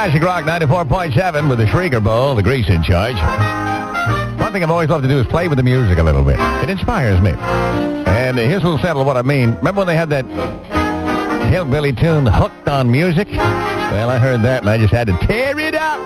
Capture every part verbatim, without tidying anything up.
Classic Rock ninety-four point seven with the Shrieker Bowl, the Grease in charge. One thing I've always loved to do is play with the music a little bit. It inspires me. And uh, here's a little sample of what I mean. Remember when they had that hillbilly tune, Hooked on Music? Well, I heard that and I just had to tear it up.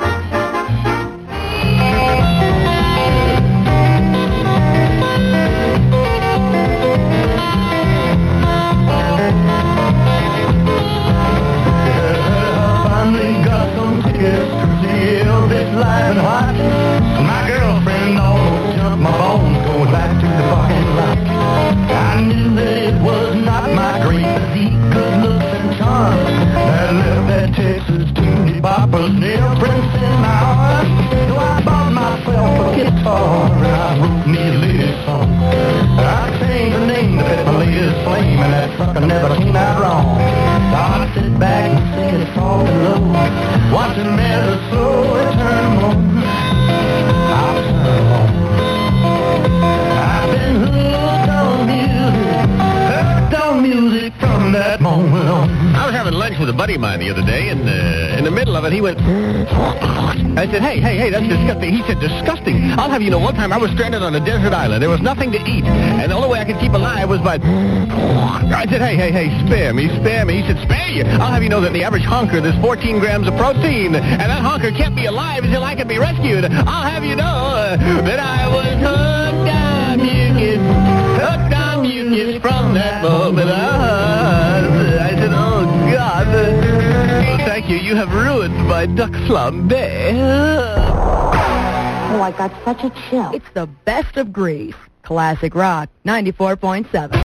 Finally got some tickets to see Elvis live and hot. My girlfriend almost jumped my bones going back to the parking lot. I knew that it was not my great physique, good looks and charm that left that Texas tuney boppers near Prince in my heart. So I bought myself a guitar and I wrote me a little song. I changed the name to fit my latest flame, and that sucker never came out wrong. So I sit back and sing it soft and low, watching as the slow turn on. I'll turn on. I've been hooked on music, hooked on music from that moment on. I was having lunch with a buddy of mine the other day, and uh, in the middle of it, he went... I said, hey, hey, hey, that's disgusting. He said, disgusting? I'll have you know, one time I was stranded on a desert island. There was nothing to eat, and the only way I could keep alive was by... I said, hey, hey, hey, spare me, spare me. He said, spare you? I'll have you know that in the average honker, there's fourteen grams of protein, and that honker can't be alive until I can be rescued. I'll have you know uh, that I was hooked on music, hooked on music from that moment on. I said, oh, God, uh, thank you. You have ruined my duck flambé. Oh, I got such a chill. It's the best of Grease. Classic Rock ninety-four point seven.